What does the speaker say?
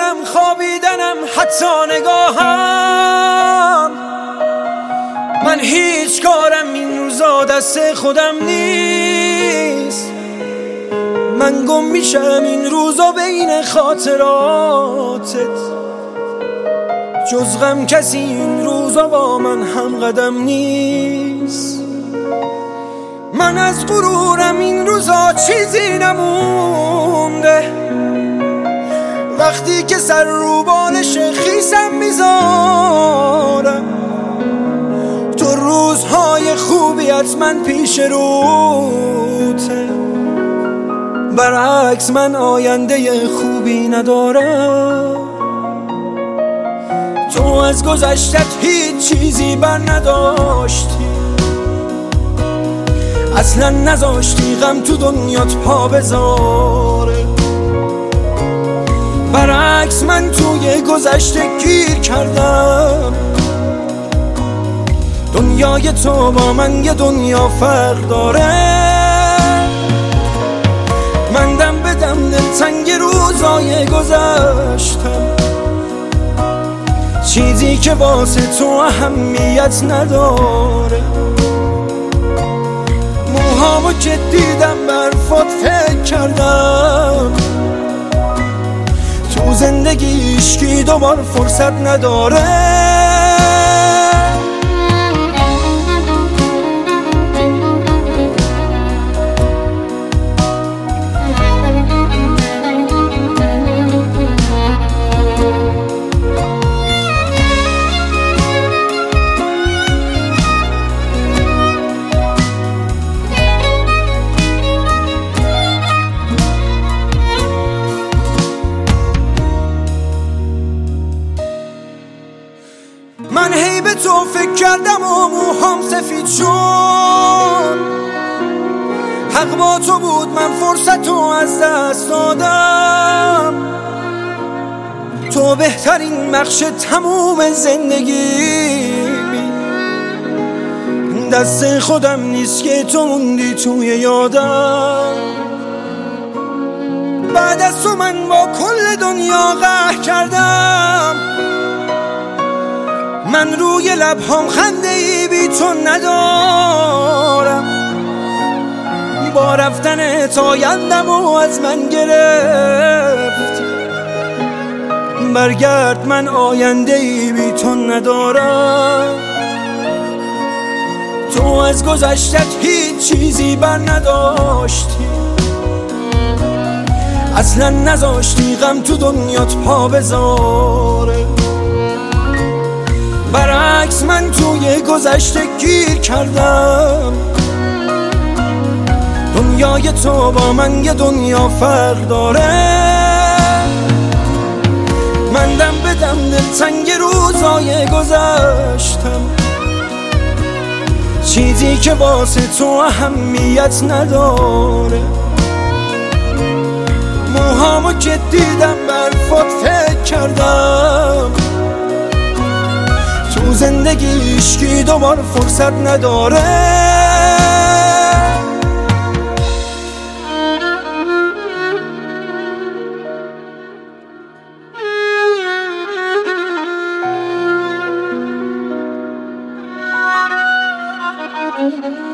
غرورم، خوابیدنم، حتی نگاهم. من هیچ کارم این روزا دست خودم نیست. من گم میشم این روزا بین خاطراتت. جز غم کسی این روزا با من هم قدم نیست. من از غرورم این روزا چیزی نمونده. وقتی که سر رو بالش خیسم میذارم، تو روزهای خوبیت من پیش روته. برعکس من آینده خوبی ندارم. تو از گذشتت هیچ چیزی بر نداشتی. اصلا نذاشتی غم تو دنیات پا بذاره. برعکس من توی گذشته گیر کردم. دنیای تو با من یه دنیا فرق داره. من دم به دم دلتنگ روزای گذشتم. چیزی که واسه تو اهمیت نداره. موهامو که دیدم برفات فکر کردم. تو زندگی هیچکی دوبار فرصت نداره. من هی به تو فکر کردم و موهام سفید شد. حق با تو بود، من فرصت رو از دست دادم. تو بهترین بخش تموم زندگیمی. دست خودم نیست که تو موندی توی یادم. بعد از تو من با کل دنیا قهر کردم. من روی لبهام خنده ای بی تو ندارم. با رفتنت آیندم و از من گرفت. برگرد، من آینده ای بی تو ندارم. تو از گذشتت هیچ چیزی بر نداشتی. اصلا نذاشتی غم تو دنیات پا بذاره. برعکس من توی گذشته گیر کردم. دنیای تو با من یه دنیا فرق داره. من دم به دم دلتنگ روزای گذشتم. چیزی که واسه تو اهمیت نداره. موهامو که دیدم برفات فکر کردم. تو زندگی هیچکی دوبار فرصت نداره. Thank you.